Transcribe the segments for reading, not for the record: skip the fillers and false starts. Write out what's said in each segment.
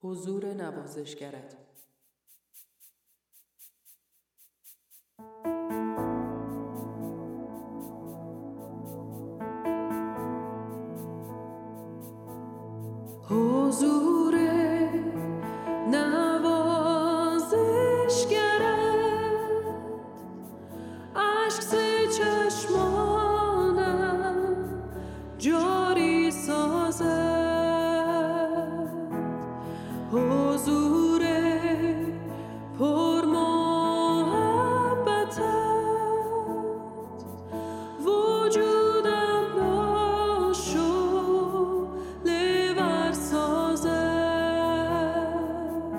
حضور نوازشگرت. حضور نوازشگرت، عشق ز چشمانم جاری سازد. حضور پر محبتت وجودم را شعله ور سازد.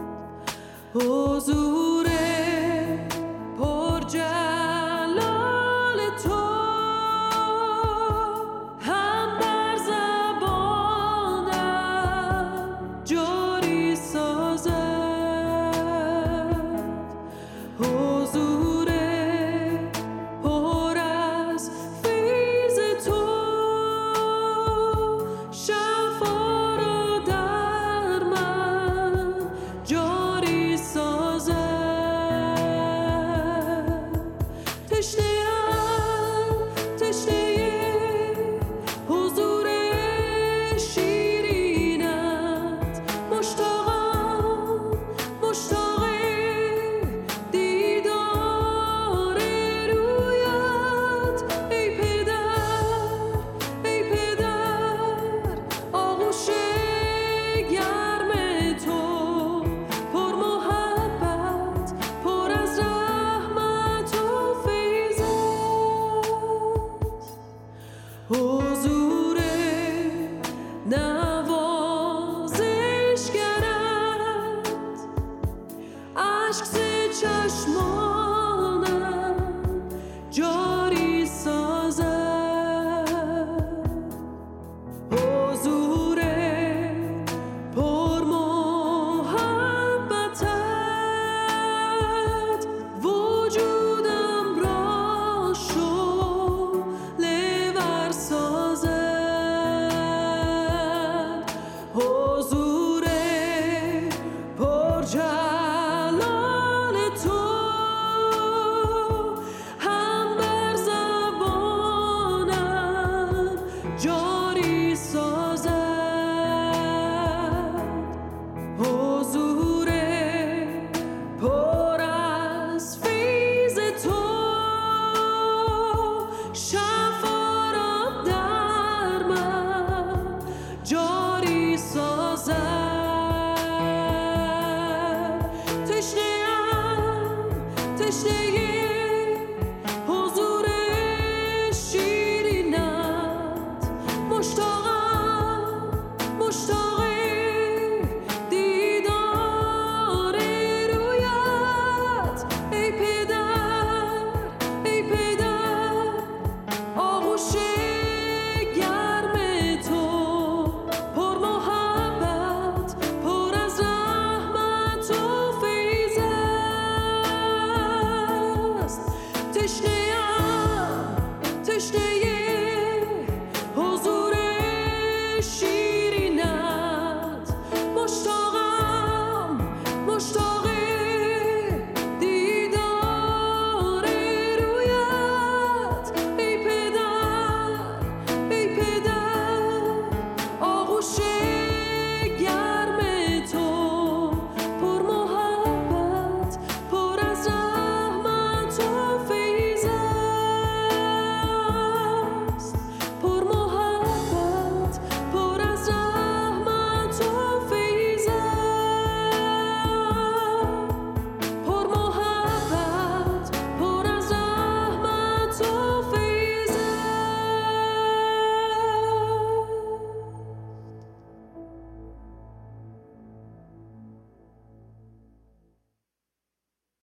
حضور پر جلال تو هم بر زبانم جاری سازد. حضور پر از فیض تو شفا را در من جاری سازد. تشنه حضور شیرینت، مشتاق دیدار رویت. ای پدر آغوش گرم تو پر محبت، پر از رحمت و فیض است. حضور نوازشگرت، عشق ز چشمانم جاری سازد. حضور پر محبتت وجودم را شعله ور سازد. حضور پر جلال تو هم بر زبانم جاری سازد. حضور پر از فیض تو شفا را در من جاری سازد. تشنه